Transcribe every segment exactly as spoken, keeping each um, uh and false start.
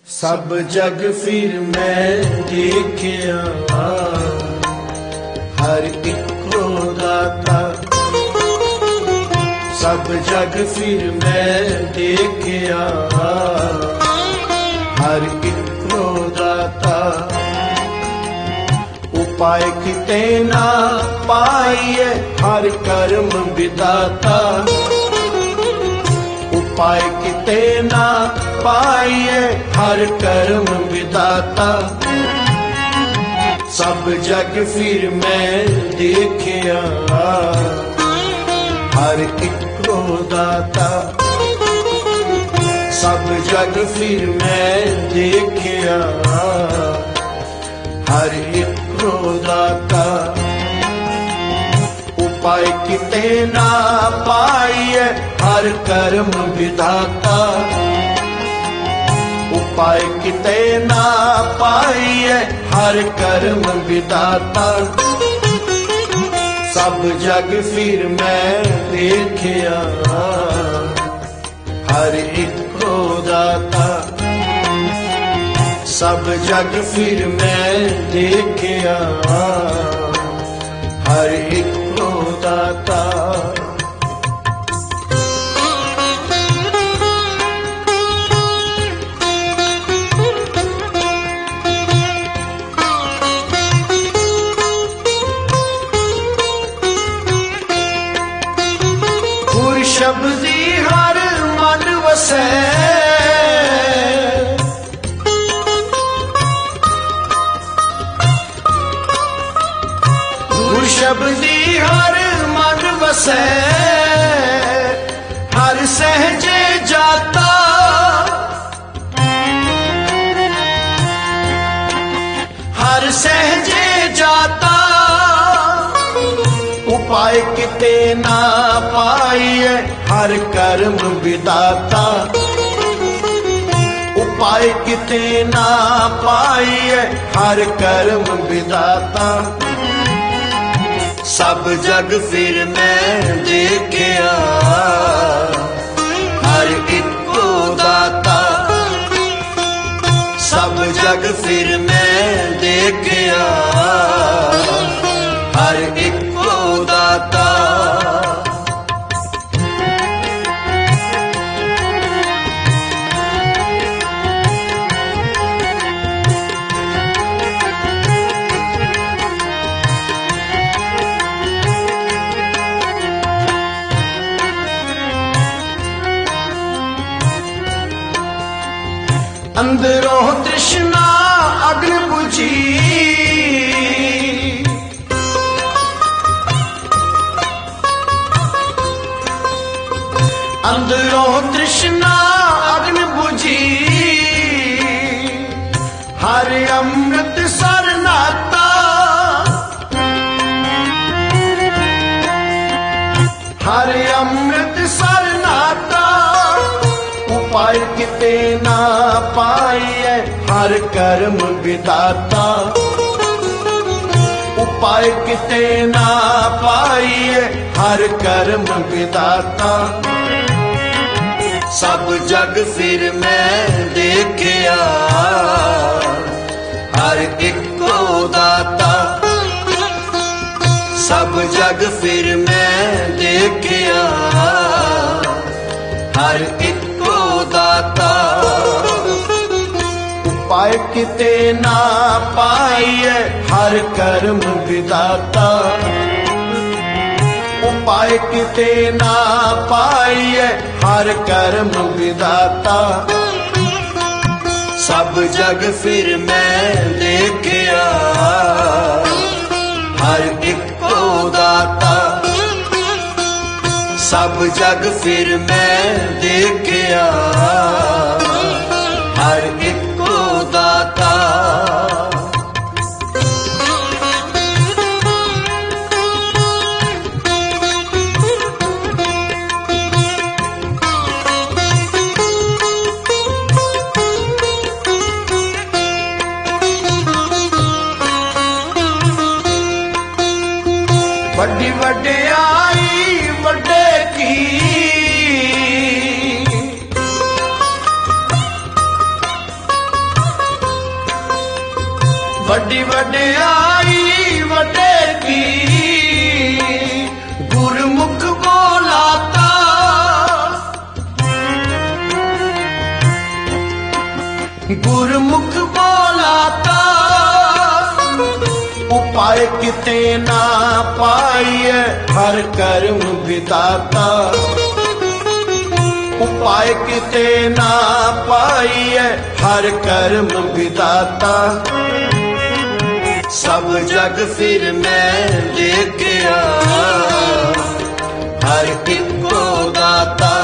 सब जग फिर मैं देखिया, हर इको दाता। सब जग फिर मैं देखिया, हर इको दाता। उपाय किते ना पाइए, हर कर्म विदाता। उपाय किते ना पाइए, हर कर्म विदाता। सब जग फिर मैं देखिया, हर इको दाता। सब जग फिर मैं देखिया, हर इको दाता। उपाय किते ना पाइए, हर कर्म विधाता। उपाय किते ना पाइए, हर कर्म विधाता। सब जग फिर मैं देखिया, हर इको दाता। सब जग फिर मैं देखिया, हर इको दाता। गुर शब्दी हर मन वसै, गुर शब्दी हर मन वसै। हर सहजे जाता, हर सहजे जाता। उपाय किते ना पाइए, हर कर्म विदाता। उपाय किते ना पाइए, हर कर्म विदाता। सब जग फिर मैं देखिया, हर इको दाता। सब जग फिर मैं देखिया, हर इको दाता। अंदरों तृष्णा अग्नि बुझी, अंदरों तृष्णा अग्नि बुझी। हर अमृत सर नाता, हर अमृत सर नाता। उपाय किते ना पाइए, हर कर्म विदाता। उपाय किते ना पाइए, हर कर्म विदाता। सब जग फिर मैं देखिया, हर इको दाता। सब जग फिर मैं देखिया, हर इको दाता। उपाय किते ना पाइए, हर कर्म विदाता। उपाय किते ना पाइए, हर कर्म विदाता। सब जग फिर मैं देखिया, हर इको दाता। सब जग फिर मैं देखिया, हर इको दाता। बड़ी वड्याई वड्डे की, ਵੱਡੀ ਵਡਿਆਈ ਵੱਡੇ ਕੀ ਗੁਰਮੁਖ ਬੋਲਾਤਾ ਗੁਰਮੁਖ ਬੋਲਾਤਾ ਉਪਾਏ ਕਿਤੇ ਨਾ ਪਾਈਐ ਹਰ ਕਰਮ ਵਿਦਾਤਾ ਉਪਾਏ ਕਿਤੇ ਨਾ ਪਾਈਐ ਹਰ ਕਰਮ ਵਿਦਾਤਾ ਸਭ ਜਗ ਫਿਰ ਮੈਂ ਦੇਖਿਆ ਹਰ ਇੱਕੋ ਦਾਤਾ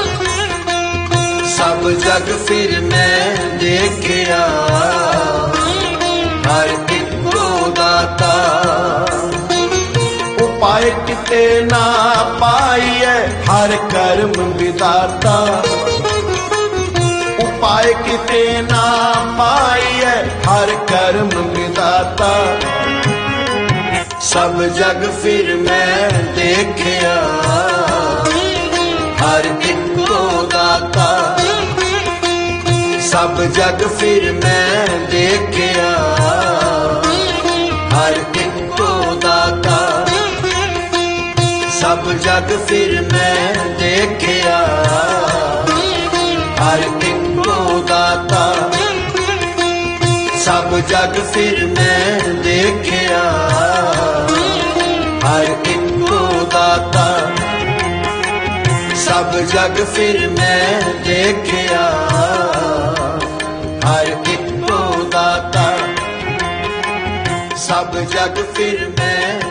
ਸਭ ਜਗ ਫਿਰ ਮੈਂ ਦੇਖਿਆ ਹਰ ਇੱਕੋ ਦਾਤਾ ਉਪਾਏ ਕਿਤੇ ਨਾ ਪਾਈਐ ਹਰ ਕਰਮ ਵਿਦਾਤਾ ਉਪਾਏ ਕਿਤੇ ਨਾ ਪਾਈਐ ਹਰ ਕਰਮ ਵਿਦਾਤਾ ਸਭ ਜਗ ਫਿਰ ਮੈਂ ਦੇਖਿਆ ਹਰ ਇੱਕੋ ਦਾਤਾ ਸਭ ਜਗ ਫਿਰ ਮੈਂ ਦੇਖਿਆ ਹਰ ਇੱਕੋ ਦਾਤਾ ਸਭ ਜਗ ਫਿਰ ਮੈਂ ਦੇਖਿਆ ਹਰ ਇੱਕੋ ਦਾਤਾ ਸਭ ਜਗ ਫਿਰ ਮੈਂ ਦੇਖਿਆ ਹਰ ਇੱਕੋ ਦਾਤਾ ਸਭ ਜਗ ਫਿਰ ਮੈਂ ਦੇਖਿਆ ਹਰ ਇੱਕੋ ਦਾਤਾ ਸਭ ਜਗ ਫਿਰ ਮੈਂ